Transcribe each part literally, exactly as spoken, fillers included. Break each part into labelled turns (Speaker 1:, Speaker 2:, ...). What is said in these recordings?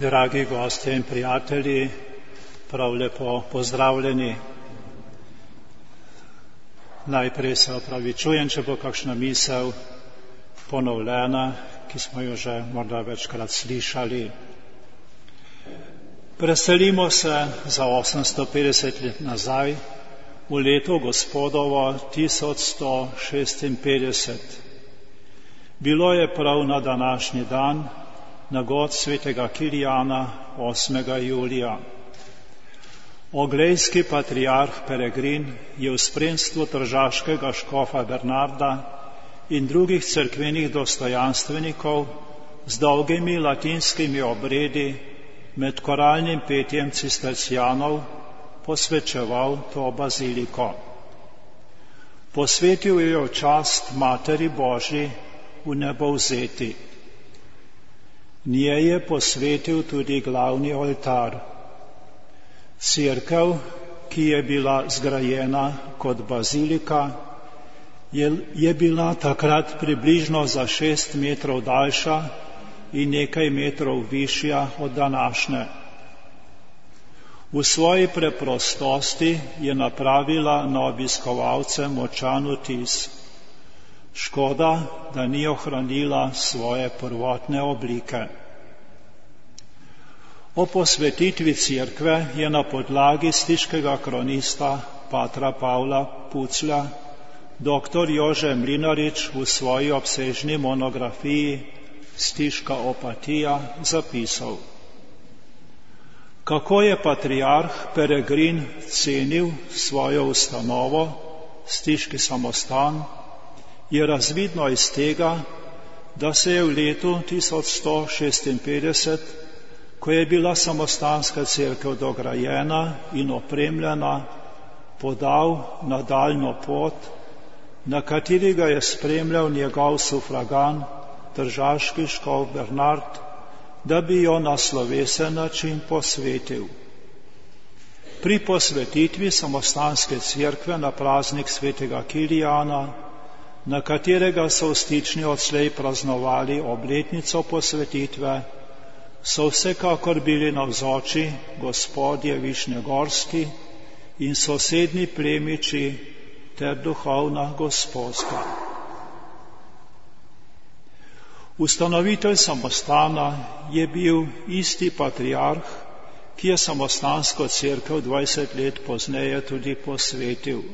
Speaker 1: Dragi gostje in prijatelji, prav lepo pozdravljeni. Najprej se opravičujem, če bo kakšna misel ponovljena, ki smo jo že morda večkrat slišali. Preselimo se za osemsto petdeset let nazaj, v leto Gospodovo tisoč sto šestinpetdeset. Bilo je prav na današnji dan, na god svetega Kirijana, osmega julija. Oglejski patriarh Peregrin je v spremstvu tržaškega škofa Bernarda in drugih cerkvenih dostojanstvenikov z dolgimi latinskimi obredi med koralnim petjem cistercijanov posvečeval to baziliko. Posvetil jo v čast Materi Božji v nebovzeti. Njej je posvetil tudi glavni oltar. Cerkev, ki je bila zgrajena kot bazilika, je, je bila takrat približno za šest metrov daljša in nekaj metrov višja od današnje. V svoji preprostosti je napravila na obiskovalce močan vtis. Škoda, da ni ohranila svoje prvotne oblike. O posvetitvi cerkve je na podlagi stiškega kronista patra Pavla Puclja doktor Jože Mlinarič v svoji obsežni monografiji Stiška opatija zapisal: kako je patriarh Peregrin cenil svojo ustanovo, stiški samostan, je razvidno iz tega, da se je v letu tisoč sto šestinpetdeset, ko je bila samostanska cerkev dograjena in opremljena, podal na daljno pot, na kateri ga je spremljal njegov sufragan, tržaški škof Bernard, da bi jo na slovesen način posvetil. Pri posvetitvi samostanske cerkve na praznik svetega Kirijana, na katerega so v Stični odslej praznovali obletnico posvetitve, so vsekakor bili navzoči gospodje Višnjegorski in sosednji plemiči ter duhovna gospodstva. Ustanovitelj samostana je bil isti patriarh, ki je samostansko cerkev dvajset let pozneje tudi posvetil.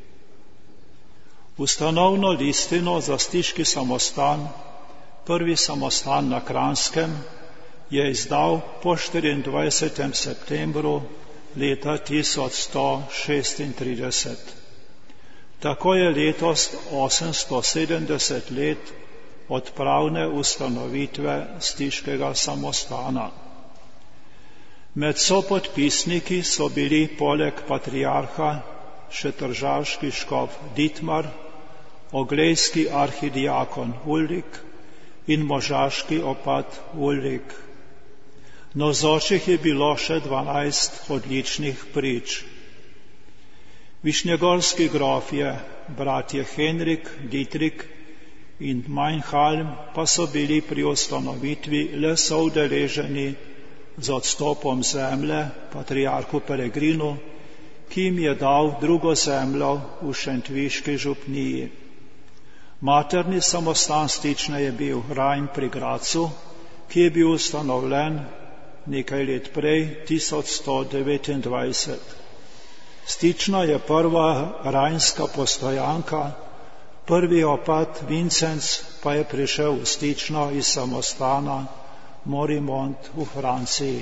Speaker 1: Ustanovno listino za stiški samostan, prvi samostan na Kranjskem, je izdal po štiriindvajsetem septembru leta tisoč sto šestintrideset. Tako je letos osemsto sedemdeset let od pravne ustanovitve stiškega samostana. Med sopodpisniki so bili poleg patriarha še tržaški škof Ditmar, oglejski arhidiakon Ulrik in možaški opat Ulrik. Navzočih je bilo še dvanajst odličnih prič. Višnjegorski grofje, bratje Henrik, Ditrik in Meinhalm pa so bili pri ustanovitvi le soudeleženi z odstopom zemlje patriarhu Peregrinu, ki jim je dal drugo zemljo v šentviški župniji. Materni samostan Stične je bil Rajn pri Gracu, ki je bil ustanovljen nekaj let prej, tisoč sto devetindvajset. Stična je prva rajnska postojanka, prvi opat Vincenc pa je prišel v Stično iz samostana Morimont v Franciji.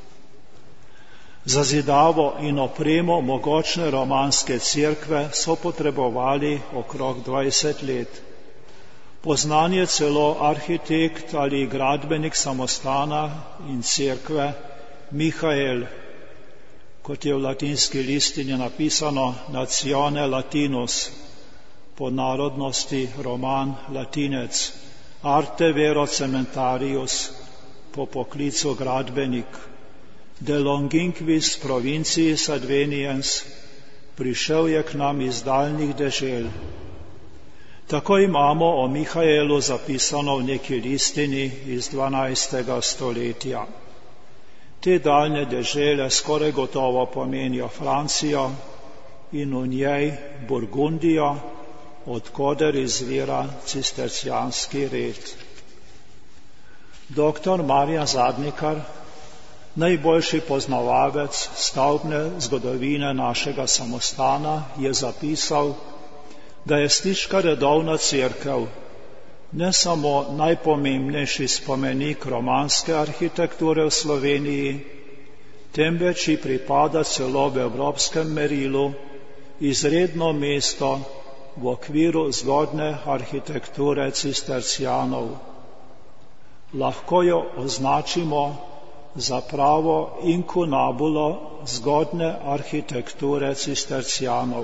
Speaker 1: Za zidavo in opremo mogočne romanske cerkve so potrebovali okrog dvajset let. Poznan je celo arhitekt ali gradbenik samostana in cerkve Mihael, kot je v latinski listini napisano Nazione Latinus, po narodnosti Roman Latinec, Arte Vero Cementarius, po poklicu gradbenik, De longinquis provinciis adveniens, prišel je k nam iz daljnih dežel. Tako imamo o Mihaelu zapisano v neki listini iz dvanajstega stoletja. Te daljne dežele skoraj gotovo pomenijo Francijo in v njej Burgundijo, odkoder izvira cistercijanski red. Doktor Marjan Zadnikar, najboljši poznavalec stavbne zgodovine našega samostana, je zapisal, da je Stiška redovna cerkev ne samo najpomembnejši spomenik romanske arhitekture v Sloveniji, temveč ji pripada celo v evropskem merilu izredno mesto v okviru zgodne arhitekture cistercijanov. Lahko jo označimo za pravo inkunabulo zgodne arhitekture cistercijanov.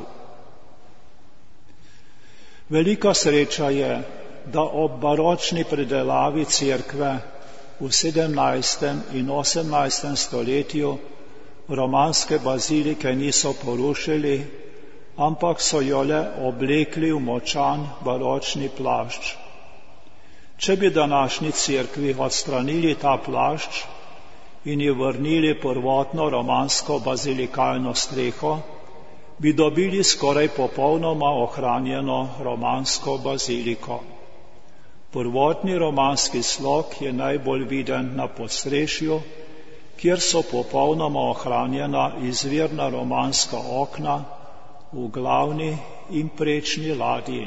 Speaker 1: Velika sreča je, da ob baročni predelavi cerkve v sedemnajstem in osemnajstem stoletju romanske bazilike niso porušili, ampak so jo le oblekli v močan baročni plašč. Če bi današnji cerkvi odstranili ta plašč in ji vrnili prvotno romansko bazilikalno streho, bi dobili skoraj popolnoma ohranjeno romansko baziliko. Prvotni romanski slog je najbolj viden na podstrešju, kjer so popolnoma ohranjena izvirna romanska okna v glavni in prečni ladji.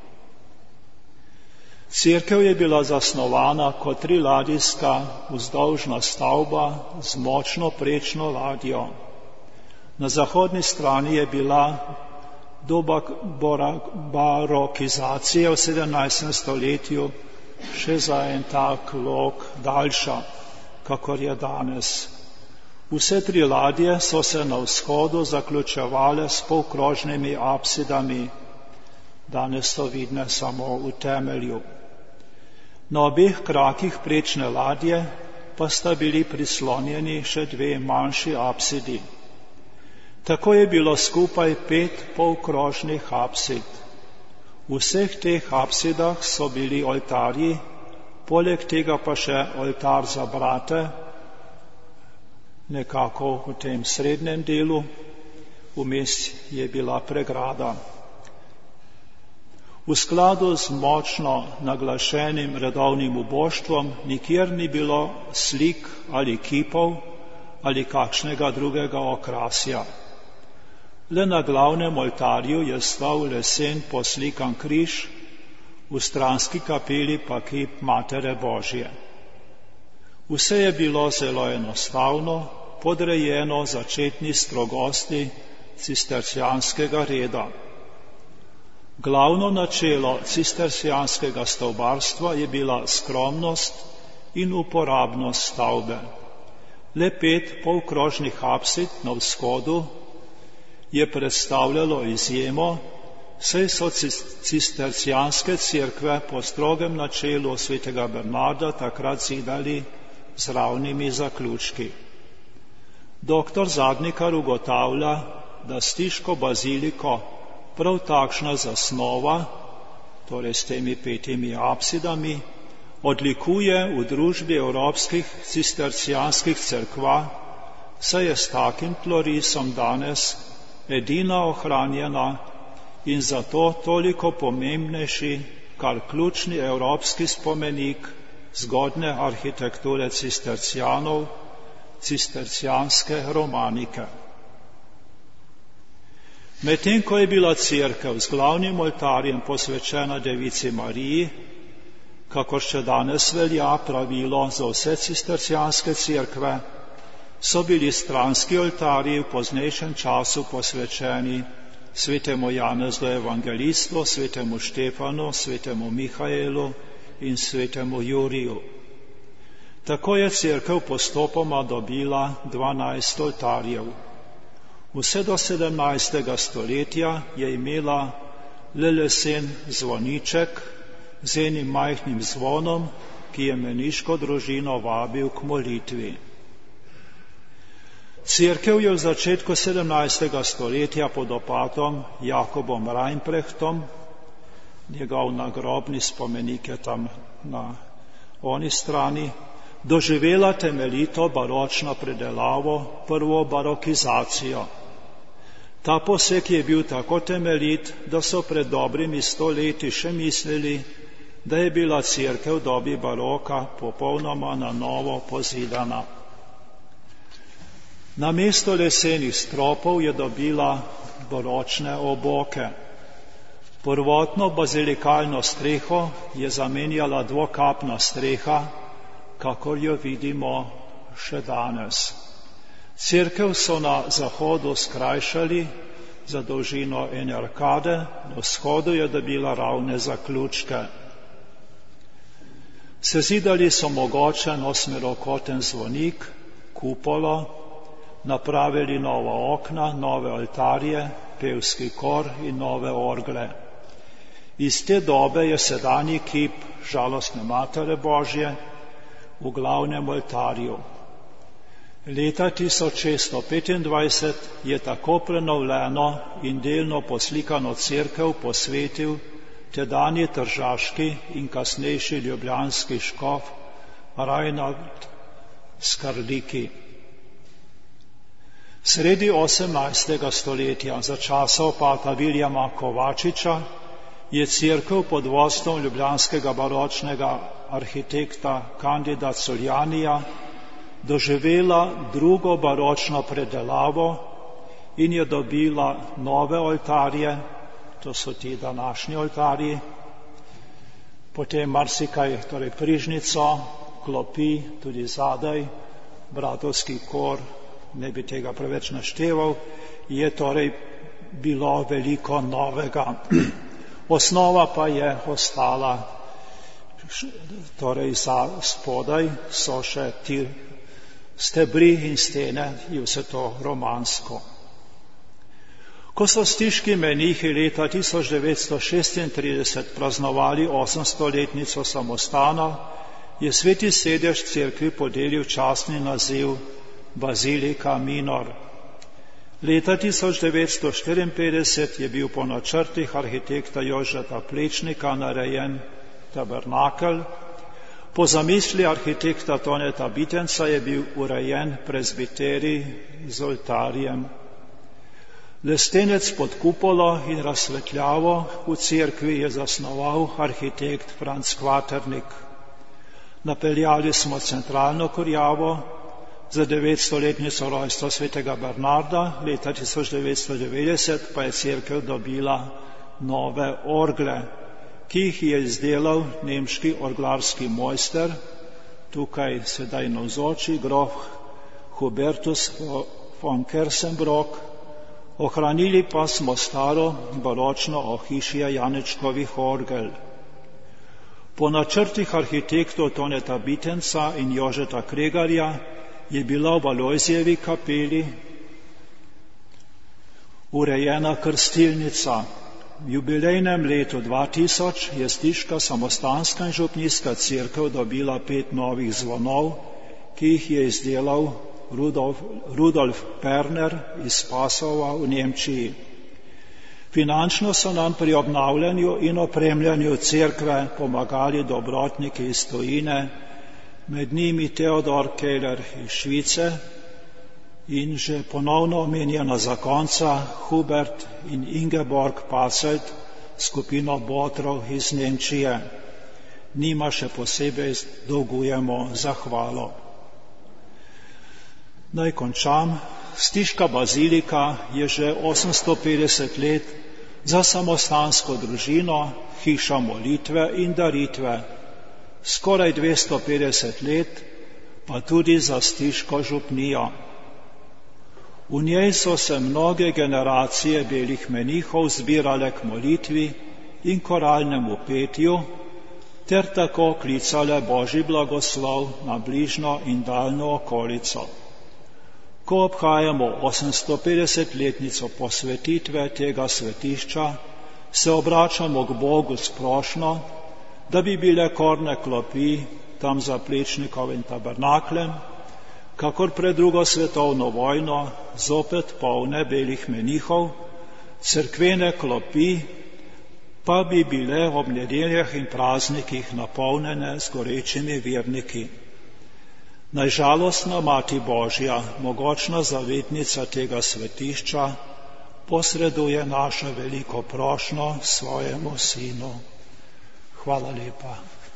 Speaker 1: Cerkev je bila zasnovana kot triladijska vzdolžna stavba z močno prečno ladjo. Na zahodni strani je bila doba barokizacije v sedemnajstem stoletju še za en tak lok daljša, kakor je danes. Vse tri ladje so se na vzhodu zaključevale s polkrožnimi apsidami, danes so vidne samo v temelju. Na obeh krakih prečne ladje pa sta bili prislonjeni še dve manjši apsidi. Tako je bilo skupaj pet polkrožnih apsid. V vseh teh apsidah so bili oltarji, poleg tega pa še oltar za brate, nekako v tem srednjem delu, vmes je bila pregrada. V skladu z močno naglašenim redovnim uboštvom nikjer ni bilo slik ali kipov ali kakšnega drugega okrasja. Le na glavnem oltarju je stal lesen poslikan križ, v stranski kapeli pa kip Matere Božje. Vse je bilo zelo enostavno, podrejeno začetni strogosti cistercijanskega reda. Glavno načelo cistercijanskega stavbarstva je bila skromnost in uporabnost stavbe. Le pet polkrožnih apsid na vzhodu je predstavljalo izjemo, saj so cistercijanske cerkve po strogem načelu svetega Bernarda takrat zidali z ravnimi zaključki. Doktor Zadnikar ugotavlja, da Stiško baziliko prav takšna zasnova, torej s temi petimi apsidami, odlikuje v družbi evropskih cistercijanskih cerkva, saj je s takim tlorisom danes edina ohranjena in zato toliko pomembnejši, kar ključni evropski spomenik zgodne arhitekture cistercijanov, cistercijanske romanike. Medtem ko je bila cerkev z glavnim oltarjem posvečena Devici Mariji, kakor še danes velja pravilo za vse cistercijanske cerkve, so bili stranski oltarji v poznejšem času posvečeni svetemu Janezu Evangelistu, svetemu Štefanu, svetemu Mihaelu in svetemu Juriju. Tako je cerkev postopoma dobila dvanajst oltarjev. Vse do sedemnajstega stoletja je imela le lesen zvoniček z enim majhnim zvonom, ki je meniško družino vabil k molitvi. Cerkev je v začetku sedemnajstega stoletja pod opatom Jakobom Reinprechtom, njegov nagrobni spomenik je tam na oni strani, doživela temeljito baročno predelavo, prvo barokizacijo. Ta poseg je bil tako temeljit, da so pred dobrimi sto leti še mislili, da je bila cerkev v dobi baroka popolnoma na novo pozidana. Namesto lesenih stropov je dobila baročne oboke. Prvotno bazilikalno streho je zamenjala dvokapna streha, kakor jo vidimo še danes. Cerkev so na zahodu skrajšali za dolžino ene arkade, na vzhodu je dobila ravne zaključke. Sezidali so mogočen osmerokoten zvonik, kupolo, napravili nova okna, nove oltarje, pevski kor in nove orgle. Iz te dobe je sedanji kip žalostne Matere Božje v glavnem oltarju. Leta tisoč šeststo petindvajset je tako prenovljeno in delno poslikano cerkev posvetil tedanji tržaški in kasnejši ljubljanski škof Rajnald Skarliki. Sredi osemnajstega stoletja, za časov pata Viljama Kovačiča, je cerkev pod vodstvom ljubljanskega baročnega arhitekta Kandida Culjanija doživela drugo baročno predelavo in je dobila nove oltarje, to so ti današnji oltarji, potem marsikaj, torej prižnico, klopi, tudi zadaj, bratovski kor, ne bi tega preveč našteval, je torej bilo veliko novega. Osnova pa je ostala, torej za spodaj so še ti stebri in stene, je vse to romansko. Ko so stiški menihi leta tisoč devetsto šestintrideset praznovali osemstoletnico samostana, je sveti sedež cerkvi podelil častni naziv Bazilika Minor. Leta tisoč devetsto štiriinpetdeset je bil po načrtih arhitekta Jožeta Plečnika narejen tabernakelj, po zamisli arhitekta Toneta Bitenca je bil urejen prezbiterij z oltarjem. Lestenec pod kupolo in razsvetljavo v cerkvi je zasnoval arhitekt Franc Kvaternik. Napeljali smo centralno kurjavo, za devetstoletnico rojstva svetega Bernarda, leta tisoč devetsto devetdeset pa je cerkev dobila nove orgle, ki jih je izdelal nemški orglarski mojster, tukaj sedaj navzoči grof Hubertus von Kersenbrock. Ohranili pa smo staro baročno ohišje Janečkovih orgel. Po načrtih arhitektov Toneta Bitenca in Jožeta Kregarja je bila v Alojzijevi kapeli urejena krstilnica. V jubilejnem letu dva tisoč je stiška samostanska in župnijska cerkev dobila pet novih zvonov, ki jih je izdelal Rudolf, Rudolf Perner iz Passova v Nemčiji. Finančno so nam pri obnavljanju in opremljanju cerkve pomagali dobrotniki iz tujine, med njimi Theodor Keller iz Švice in že ponovno omenjena zakonca Hubert in Ingeborg Pacelt, skupino Botrov iz Nemčije. Njima še posebej dolgujemo zahvalo. Naj končam. Stiška bazilika je že osemsto petdeset let za samostansko družino, hiša molitve in daritve, skoraj dvesto petdeset let pa tudi za stiško župnijo. V njej so se mnoge generacije belih menihov zbirale k molitvi in koralnemu petju, ter tako klicale Božji blagoslov na bližnjo in daljno okolico. Ko obhajamo osemstopetdesetletnico posvetitve tega svetišča, se obračamo k Bogu splošno, da bi bile korne klopi tam za Plečnikovim tabernaklem, kakor pred drugo svetovno vojno zopet polne belih menihov, cerkvene klopi pa bi bile ob nedeljah in praznikih napolnjene z gorečimi verniki. Naj žalostna Mati Božja, mogočna zavetnica tega svetišča, posreduje našo veliko prošnjo svojemu Sinu. Hvala lepa.